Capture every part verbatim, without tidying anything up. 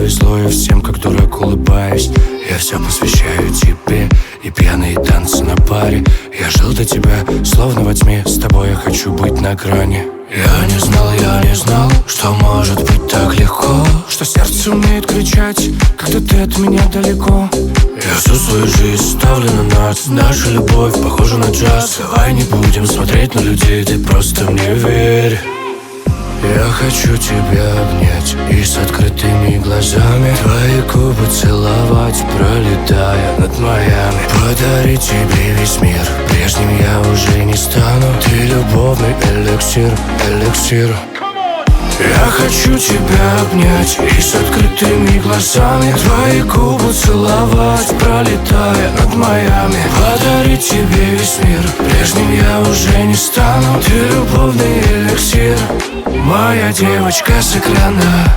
повезло, я всем как дурак улыбаюсь. Я все посвящаю тебе и пьяные танцы на паре. Я жил до тебя, словно во тьме, с тобой я хочу быть на грани. Я не знал, я не знал, что может быть так легко, что сердце умеет кричать, когда ты от меня далеко. Я всю свою жизнь ставлю на нас, наша любовь похожа на джаз. Давай не будем смотреть на людей, ты просто мне верь. Я хочу тебя обнять и с открытыми глазами твои губы целовать, пролетая над Майами. Подарить тебе весь мир, прежним я уже не стану. Ты любовный эликсир, эликсир. Я хочу тебя обнять и с открытыми глазами твои губы целовать, пролетая над Майами. Подарить тебе весь мир, прежним я уже не стану. Ты любовный эликсир, моя девочка с экрана.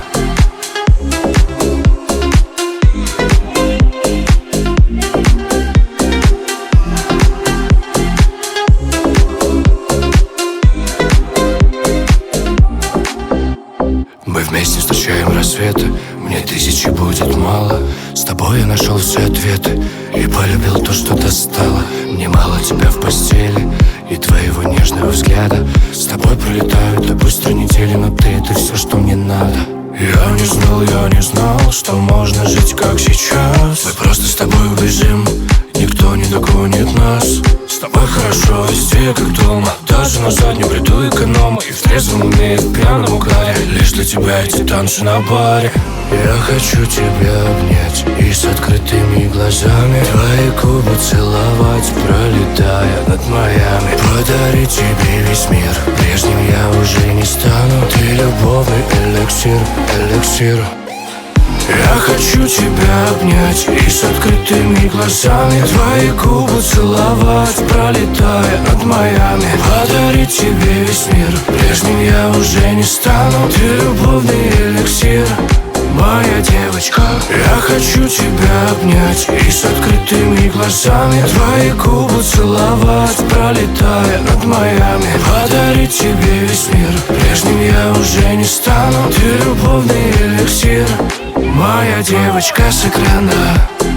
Мы вместе встречаем рассветы, мне тысячи будет мало. С тобой я нашел все ответы и полюбил то, что достало. Мне мало тебя в постели и твоего нежного взгляда. С тобой пролетают так быстро недели, но ты — это все, что мне надо. Я не знал, я не знал, что можно жить как сейчас. Мы просто с тобой убежим, никто не догонит нас. С тобой хорошо, везде как дома, даже на заднем ряду эконома. И в трезвом уме, и в пьяном угаре, лишь для тебя эти танцы на баре. Я хочу тебя обнять и с открытыми глазами твои губы целовать, пролетая над Майами. Подарить тебе весь мир, прежним я уже не стану. Ты любовный эликсир, эликсир. Я хочу тебя обнять и с открытыми глазами твои губы целовать, пролетая над Майами. Подарить тебе весь мир, прежним я уже не стану. Ты любовный эликсир, моя девочка. Я хочу тебя обнять и с открытыми глазами твои губы целовать, пролетая над Майами. Подарить тебе весь мир, прежним я уже не стану. Ты любовный эликсир, моя девочка с экрана.